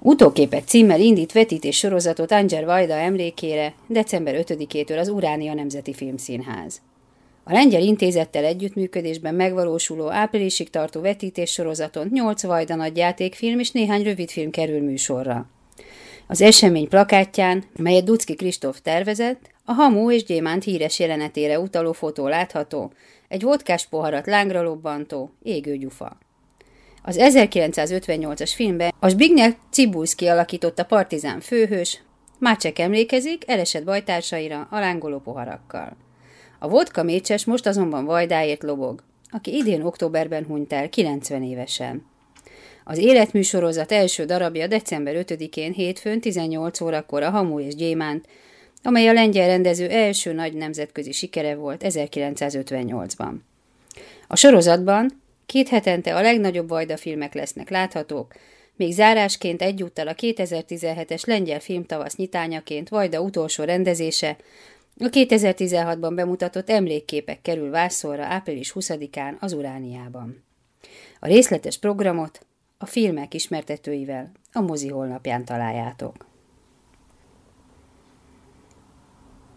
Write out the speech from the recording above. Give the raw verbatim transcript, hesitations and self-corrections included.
Utóképek címmel indít vetítés sorozatot Andrzej Wajda emlékére december ötödikétől az Uránia Nemzeti Filmszínház. A Lengyel Intézettel együttműködésben megvalósuló áprilisig tartó vetítés sorozaton nyolc Wajda nagyjátékfilm és néhány rövidfilm kerül műsorra. Az esemény plakátján, melyet Duczky Kristóf tervezett, a Hamu és Gyémánt híres jelenetére utaló fotó látható, egy vodkás poharat lángra lobbantó, égő gyufa. Az ezerkilencszázötvennyolcas filmben a Zbigniew Cibulszky alakította partizán főhős, Maciek emlékezik elesett bajtársaira a lángoló poharakkal. A vodka mécses most azonban Wajdáért lobog, aki idén októberben hunyt el kilencven évesen. Az életműsorozat első darabja december ötödikén hétfőn tizennyolc órakor a Hamu és Gyémánt, amely a lengyel rendező első nagy nemzetközi sikere volt ezerkilencszázötvennyolcban. A sorozatban két hetente a legnagyobb Wajda filmek lesznek láthatók, még zárásként egyúttal a kétezer-tizenhetes lengyel filmtavasz nyitányaként Wajda utolsó rendezése, a kétezer-tizenhatban bemutatott emlékképek kerül vászonra április huszadikán az Urániában. A részletes programot a filmek ismertetőivel a mozi honlapján találjátok.